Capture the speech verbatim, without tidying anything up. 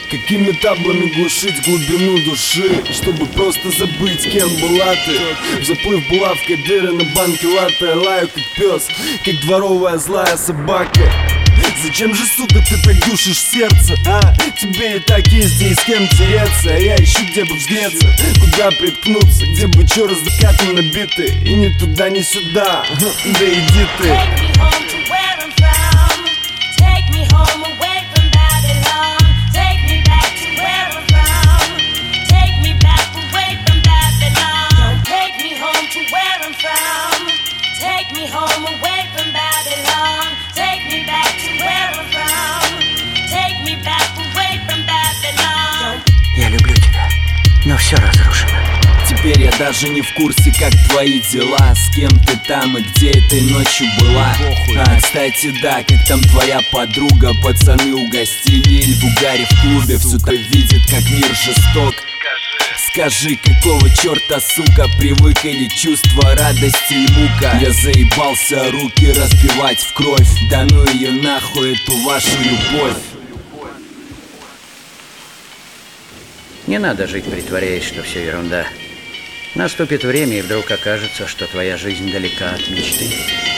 Какими таблами глушить глубину души, чтобы просто забыть, кем была ты. Заплыв булавкой дыры на банке латте, лаю как пес, как дворовая злая собака. Зачем же, сука, ты так душишь сердце, а? Тебе и так есть где и с кем тереться, а я ищу, где бы взгреться, куда приткнуться, где бы чё закатом набиты, и ни туда, ни сюда, да иди ты. Я люблю тебя, но все разрушено. Теперь я даже не в курсе, как твои дела, с кем ты там и где этой ночью была. А, кстати, да, как там твоя подруга, пацаны угостили или в угаре в клубе, все так видит, как мир жесток. Скажи, какого черта, сука, привык или чувство радости и мука? Я заебался руки разбивать в кровь, да ну ее нахуй, эту вашу любовь. Не надо жить, притворяясь, что все ерунда. Наступит время, и вдруг окажется, что твоя жизнь далека от мечты.